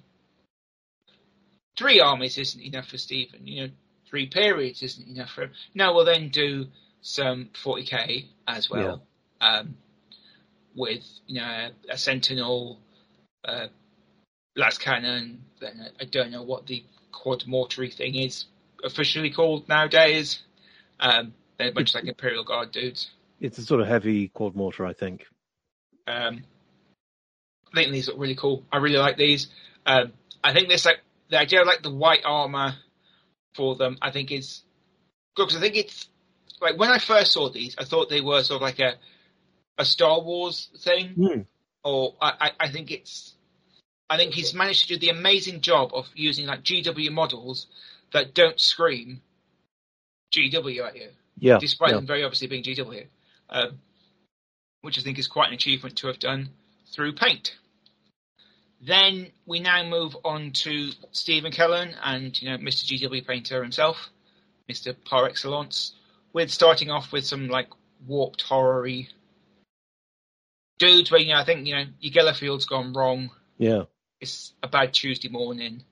3 armies isn't enough for Stephen. 3 periods isn't enough for him. No, we'll then do some 40k as well, with a sentinel, las cannon. Then I don't know what the quad mortary thing is officially called nowadays. They're a bunch of like Imperial Guard dudes. It's a sort of heavy quad mortar, I think. I think these look really cool. I really like these. I think this the idea of the white armor for them, I think is good, because I think it's like when I first saw these, I thought they were sort of like a Star Wars thing, or I think he's managed to do the amazing job of using GW models that don't scream GW at you, despite them very obviously being GW, which I think is quite an achievement to have done through paint. Then we now move on to Stephen Kellen and Mr. GW painter himself, Mr. Par Excellence, with starting off with some warped horror-y dudes where I think your Gellerfield's gone wrong. Yeah, it's a bad Tuesday morning.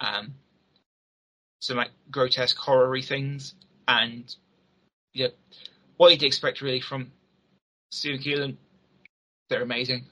Some grotesque horror-y things, and what you'd expect really from Stephen Kellen. They're amazing.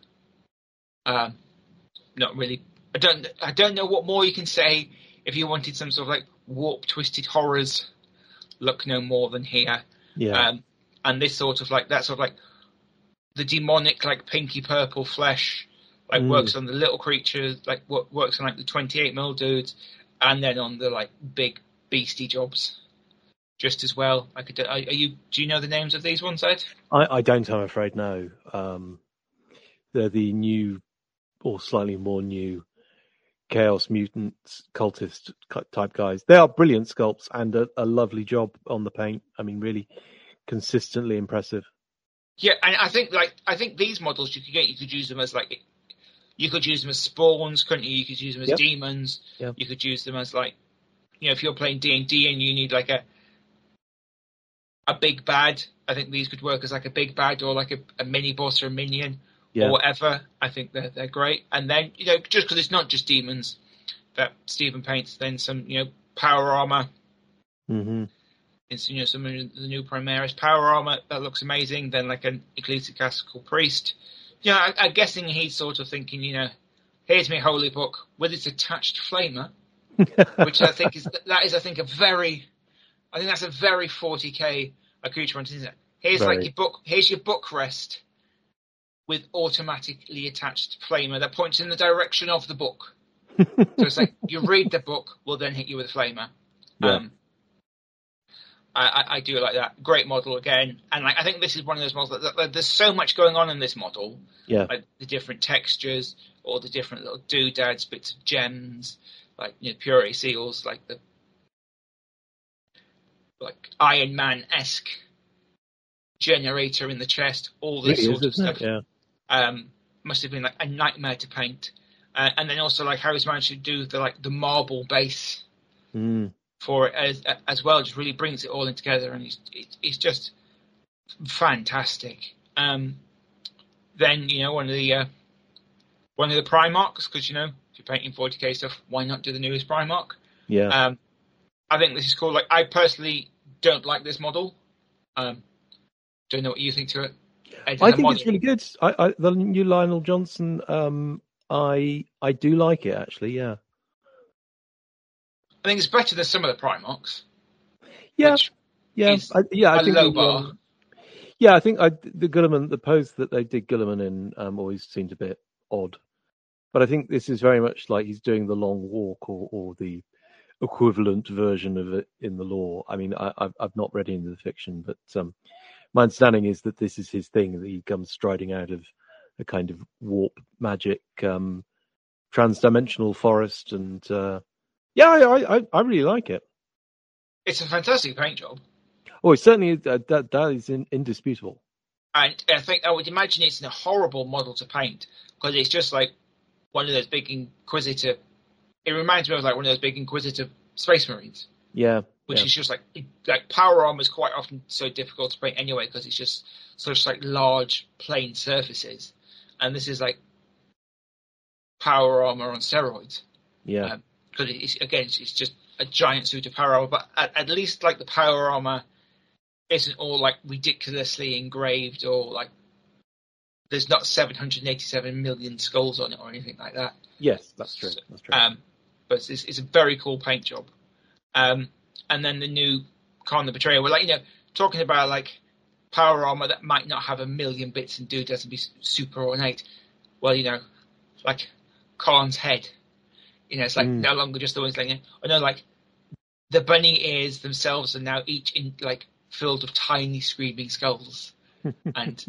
Not really. I don't know what more you can say. If you wanted some sort of warped, twisted horrors, look no more than here. Yeah. And this sort of the the demonic, like, pinky purple flesh, like, works on the little creatures, like, works on, like, the 28mm dudes, and then on the, like, big beastie jobs just as well. Do you know the names of these ones, Ed? I don't, I'm afraid, no. They're the new, or slightly more new, Chaos Mutants, cultist type guys. They are brilliant sculpts and a lovely job on the paint. I mean, really consistently impressive. Yeah, and I think these models you could use them as, like, you could use them as spawns, couldn't you? You could use them as demons. Yep. You could use them as, like, if you're playing D&D and you need, like, a big bad, I think these could work as, like, a big bad or, like, a mini boss or a minion or whatever. I think they're great. And then, just because it's not just demons that Stephen paints, then some, power armor. Mm-hmm. It's, some of the new Primaris power armor that looks amazing. Then, like, an ecclesiastical priest. I'm guessing he's sort of thinking, here's my holy book with its attached flamer, which I think I think a very 40k accoutrement, isn't it? Here's like your book. Here's your book rest with automatically attached flamer that points in the direction of the book. So it's like you read the book, we'll then hit you with a flamer. Yeah. I do like that. Great model again, and I think this is one of those models that there's so much going on in this model. Yeah, like the different textures, or the different little doodads, bits of gems, like purity seals, like the Iron Man-esque generator in the chest, all this sort of stuff. Yeah. Must have been like a nightmare to paint, and then also like how he's managed to do the marble base. For it as well, just really brings it all in together, and it's just fantastic. Then one of the Primarchs, because if you're painting 40k stuff, why not do the newest Primarch? Yeah. I think this is cool. Like, I personally don't like this model. Don't know what you think to it. I think it's really good. The new Lionel Johnson. I do like it actually. Yeah. I think it's better than some of the Primarchs. Yeah, I think low bar. I think the Guilliman, the pose that they did Guilliman in, always seemed a bit odd. But I think this is very much like he's doing the long walk or the equivalent version of it in the lore. I mean, I've not read into the fiction, but my understanding is that this is his thing, that he comes striding out of a kind of warp magic, trans-dimensional forest, and I really like it. It's a fantastic paint job. Oh, it certainly that is indisputable. And I would imagine it's a horrible model to paint because it's just like one of those big inquisitive. It reminds me of like one of those big inquisitive Space Marines. Yeah. Which is just like power armor is quite often so difficult to paint anyway because it's just such like large plain surfaces, and this is like power armor on steroids. Yeah. Because it's just a giant suit of power armor, but at least like the power armor isn't all like ridiculously engraved or like there's not 787 million skulls on it or anything like that. Yes, that's true. That's true. But it's a very cool paint job. And then the new Khan the Betrayer, we're talking about like power armor that might not have a million bits and doodads and be super ornate. Well, like Khan's head. It's like no longer just the ones like, like the bunny ears themselves are now each in like filled with tiny screaming skulls, and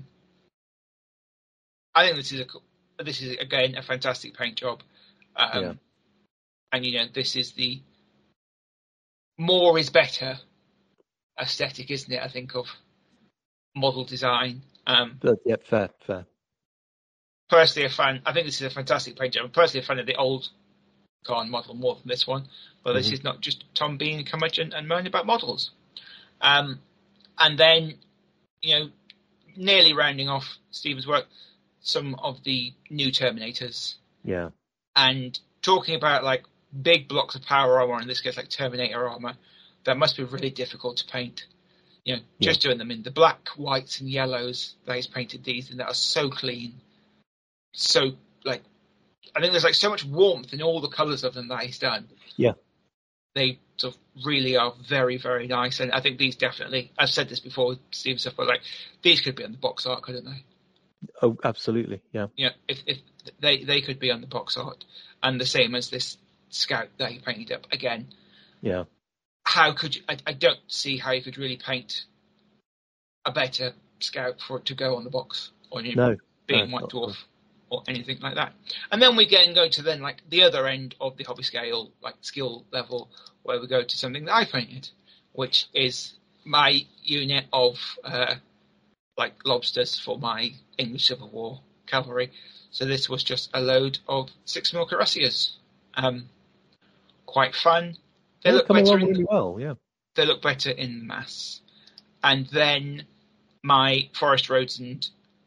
I think this is again a fantastic paint job, and this is the more is better aesthetic, isn't it? I think of model design. Fair. Personally, a fan. I think this is a fantastic paint job. I'm personally a fan of the old Khan model more than this one, but this is not just Tom being a curmudgeon and moaning about models. And then, nearly rounding off Stephen's work, some of the new Terminators. Yeah. And talking about like big blocks of power armor, in this case like Terminator armor, that must be really difficult to paint. Just doing them in the black, whites, and yellows that he's painted these in that are so clean, so like. I think there's like so much warmth in all the colours of them that he's done. Yeah. They sort of really are very, very nice. And I think these definitely, I've said this before with Steve stuff, but like these could be on the box art, couldn't they? Oh, absolutely, yeah. If they could be on the box art, and the same as this scout that he painted up again. Yeah. How could you? I don't see how you could really paint a better scout for it to go on the box, or being White Dwarf or anything like that. And then we go to then like the other end of the hobby scale, like skill level, where we go to something that I painted, which is my unit of like lobsters for my English Civil War cavalry. So this was just a load of 6mm cuirassiers. Quite fun. They look better really well, yeah. They look better in mass. And then my Forest Roads and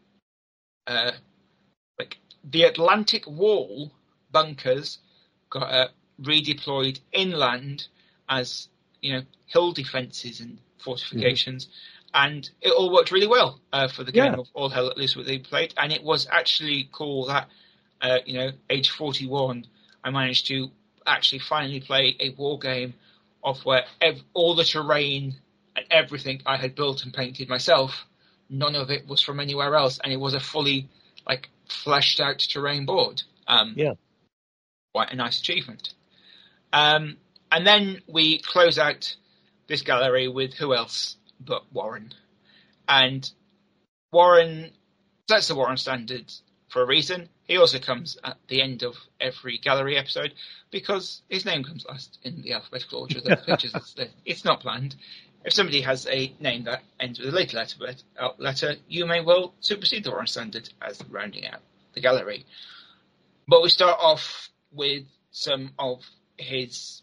like the Atlantic Wall bunkers got redeployed inland as hill defences and fortifications, and it all worked really well for the game of All Hell Let Loose that they played. And it was actually cool that age 41 I managed to actually finally play a war game of where all the terrain and everything I had built and painted myself, none of it was from anywhere else, and it was a fully like fleshed out terrain board. Quite a nice achievement. And then we close out this gallery with who else but Warren. And Warren sets the Warren standard for a reason. He also comes at the end of every gallery episode because his name comes last in the alphabetical order of the pictures. It's not planned. If somebody has a name that ends with a later letter, you may well supersede the Warren standard as rounding out the gallery. But we start off with some of his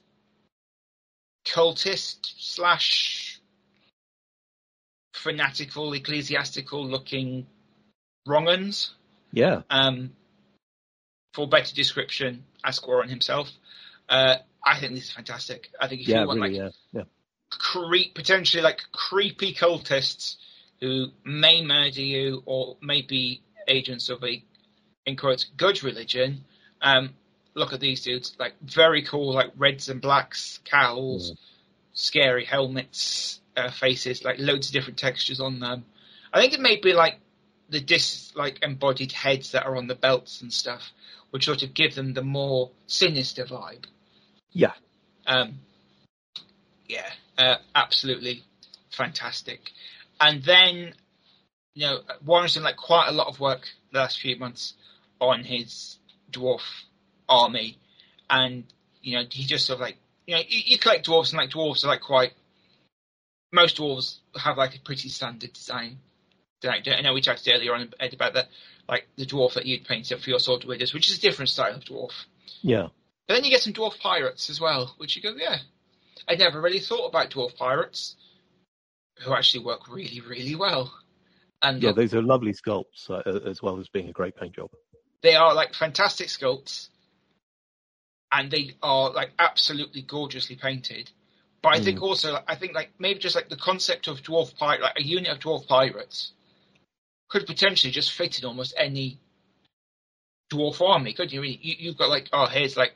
cultist / fanatical, ecclesiastical looking wrong-uns. Yeah. For better description, ask Warren himself. I think this is fantastic. I think if you want potentially like creepy cultists who may murder you or may be agents of a, in quotes, good religion, look at these dudes. Like very cool, like reds and blacks, cowls, scary helmets, faces, like loads of different textures on them. I think it may be like the embodied heads that are on the belts and stuff, which sort of give them the more sinister vibe. Yeah. Absolutely fantastic. And then, Warren's done like quite a lot of work the last few months on his dwarf army, and he just sort of like you collect dwarves, and like dwarves are like quite. Most dwarves have like a pretty standard design. I know we chatted earlier on Ed about the dwarf that you'd painted up for your Sword Wizards, which is a different style of dwarf. Yeah. But then you get some dwarf pirates as well, which you go, yeah. I'd never really thought about dwarf pirates, who actually work really, really well. And those are lovely sculpts, as well as being a great paint job. They are like fantastic sculpts, and they are like absolutely gorgeously painted. But I think also, maybe just like the concept of dwarf pirate, like a unit of dwarf pirates, could potentially just fit in almost any dwarf army, couldn't you? You've got here's like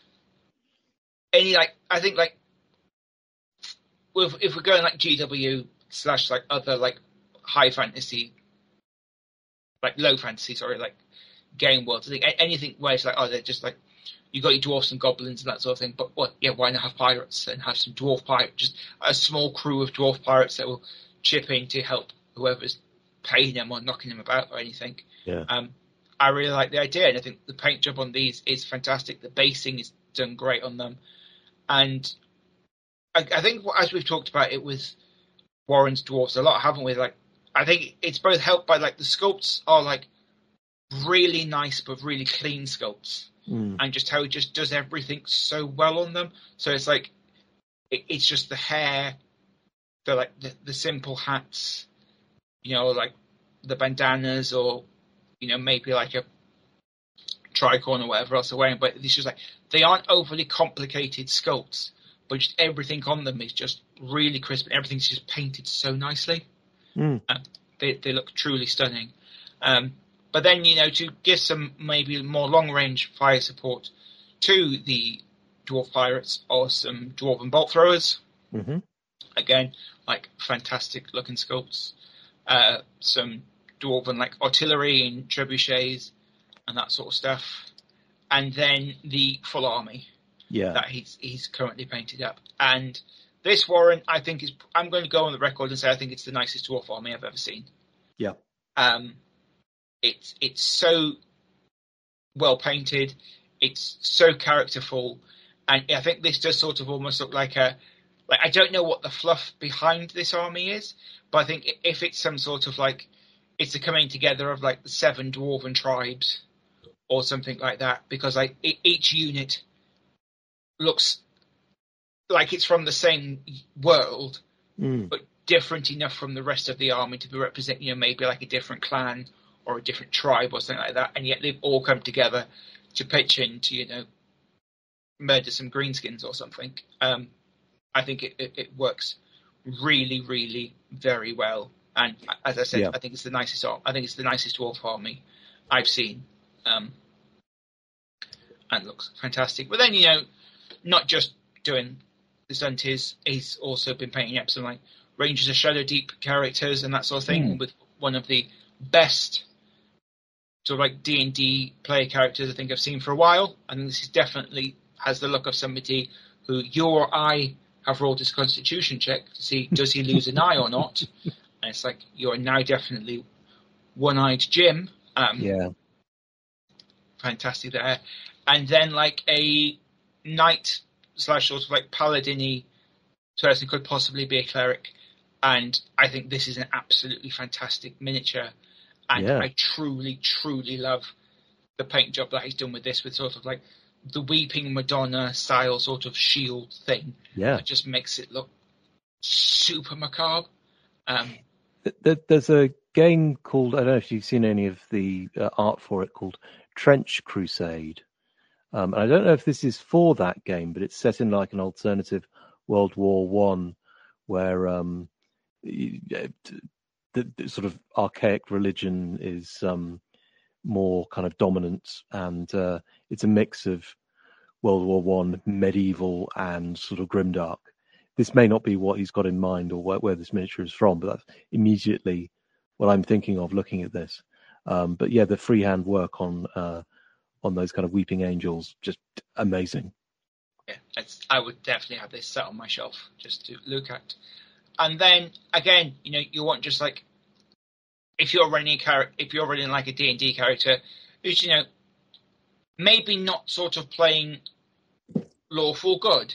any I think if we're going like GW / like other like high fantasy, like low fantasy, game worlds. I think anything where it's like they're just like you got your dwarfs and goblins and that sort of thing. But why not have pirates and have some dwarf pirates? Just a small crew of dwarf pirates that will chip in to help whoever's paying them or knocking them about or anything. Yeah. I really like the idea, and I think the paint job on these is fantastic. The basing is done great on them, and I think as we've talked about it with Warren's dwarfs a lot, haven't we? Like, I think it's both helped by like the sculpts are like really nice but really clean sculpts, and just how he just does everything so well on them. So it's like it's just the hair, the simple hats, like the bandanas, or maybe like a tricorn or whatever else they're wearing. But it's just like they aren't overly complicated sculpts, but just everything on them is just really crisp, and everything's just painted so nicely. They look truly stunning. But then, to give some maybe more long-range fire support to the dwarf pirates are some dwarven bolt throwers. Again, like fantastic looking sculpts. Some dwarven like artillery and trebuchets and that sort of stuff, and then the full army that he's currently painted up. And this Warren, I think I'm going to go on the record and say I think it's the nicest dwarf army I've ever seen. Yeah. It's so well painted, it's so characterful, and I think this does sort of almost look like I don't know what the fluff behind this army is, but I think if it's some sort of like it's the coming together of like the 7 dwarven tribes or something like that, because like each unit looks like it's from the same world, but different enough from the rest of the army to be representing, maybe like a different clan or a different tribe or something like that, and yet they've all come together to pitch in to, murder some greenskins or something. I think it works really, really very well. And as I said, I think it's the nicest dwarf army I've seen. And it looks fantastic. But then, not just doing the Suntis, he's also been painting up some like Rangers of Shadowdeep characters and that sort of thing, with one of the best sort of like D&D player characters I think I've seen for a while. I think this is definitely has the look of somebody who you or I have rolled his constitution check to see does he lose an eye or not. And it's like, you're now definitely one-eyed Jim. Fantastic there. And then like a knight / sort of like paladin-y person could possibly be a cleric. And I think this is an absolutely fantastic miniature. And I truly, truly love the paint job that he's done with this, with sort of like the Weeping Madonna style sort of shield thing. Yeah. That just makes it look super macabre. There's a game called, I don't know if you've seen any of the art for it, called Trench Crusade. And I don't know if this is for that game, but it's set in like an alternative World War One, where the sort of archaic religion is more kind of dominant, and it's a mix of World War One, medieval, and sort of grimdark. This may not be what he's got in mind or where this miniature is from, but that's immediately what I'm thinking of looking at this. But yeah, the freehand work on those kind of weeping angels, just amazing. Yeah, I would definitely have this set on my shelf just to look at. And then again, you want just like, if you're running like a D&D character, who's maybe not sort of playing lawful good.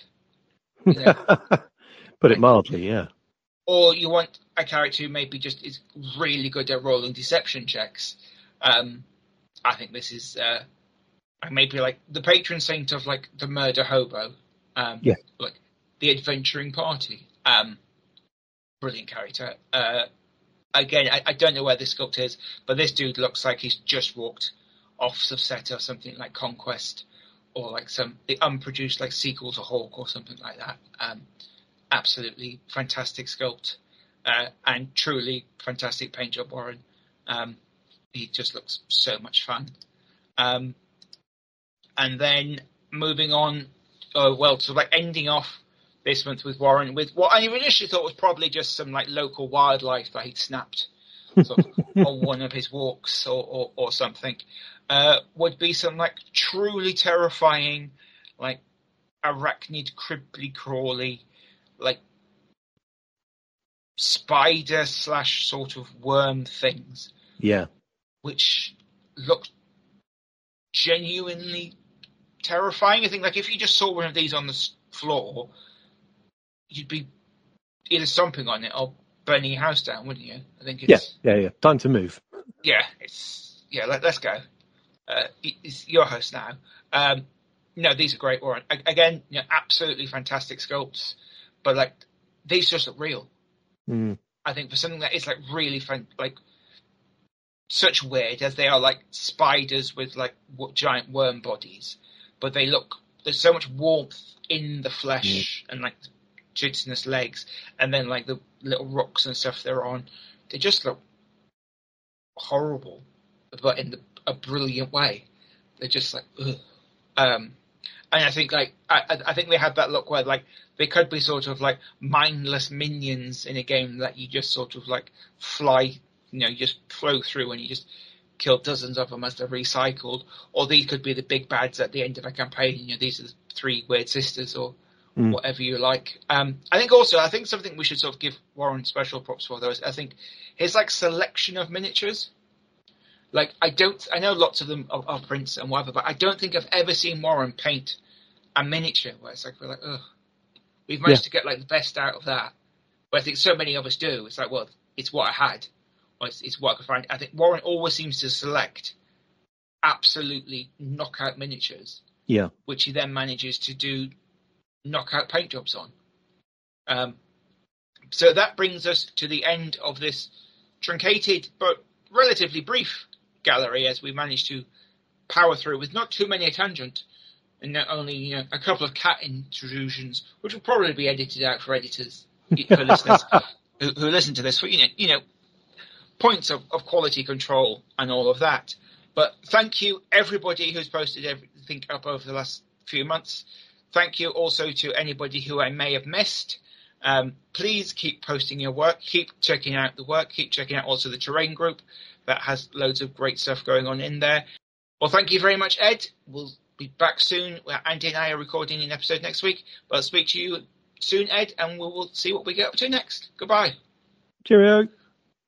Put it mildly, yeah. Or you want a character who maybe just is really good at rolling deception checks. I think this is maybe like the patron saint of like the murder hobo. Like the adventuring party. Brilliant character. Again, I don't know where this sculpt is, but this dude looks like he's just walked off of set of something like Conquest, or like the unproduced like sequel to Hawk or something like that. Absolutely fantastic sculpt, and truly fantastic paint job, Warren. He just looks so much fun. And then moving on, so like ending off this month with Warren with what I initially thought was probably just some like local wildlife that he'd snapped sort of on one of his walks or something, would be some like truly terrifying like arachnid cribbly crawly like spider / sort of worm things, which look genuinely terrifying. I think like if you just saw one of these on the floor, you'd be either stomping on it or burning your house down, wouldn't you? I think it's yeah. Time to move. Let's go. It's your house now. No, these are great, Warren. Again, absolutely fantastic sculpts, but like these just look real. I think for something that is like really fun, like such weird as they are, like spiders with like giant worm bodies, but there's so much warmth in the flesh and like chitinous legs, and then like the little rocks and stuff they're on, they just look horrible, but in a brilliant way. They're just like ugh. And I think like I think they have that look where like they could be sort of like mindless minions in a game that you just sort of like fly you just flow through and you just kill dozens of them as they're recycled, or these could be the big bads at the end of a campaign. These are the 3 weird sisters or whatever you like. I think something we should sort of give Warren special props for, though, is I think his selection of miniatures. Like, I know lots of them are prints and whatever, but I don't think I've ever seen Warren paint a miniature where it's like, we're like, ugh, we've managed to get the best out of that. But I think so many of us do. It's like, well, it's what I had. It's what I could find. I think Warren always seems to select absolutely knockout miniatures, which he then manages to do knockout paint jobs on. So that brings us to the end of this truncated but relatively brief gallery, as we managed to power through with not too many a tangent and not only a couple of cat intrusions, which will probably be edited out for editors, for listeners who listen to this, for points of quality control and all of that. But thank you, everybody who's posted everything up over the last few months. Thank you also to anybody who I may have missed. Please keep posting your work. Keep checking out the work. Keep checking out also the Terrain group. That has loads of great stuff going on in there. Well, thank you very much, Ed. We'll be back soon. Andy and I are recording an episode next week. But I'll speak to you soon, Ed, and we will see what we get up to next. Goodbye. Cheerio.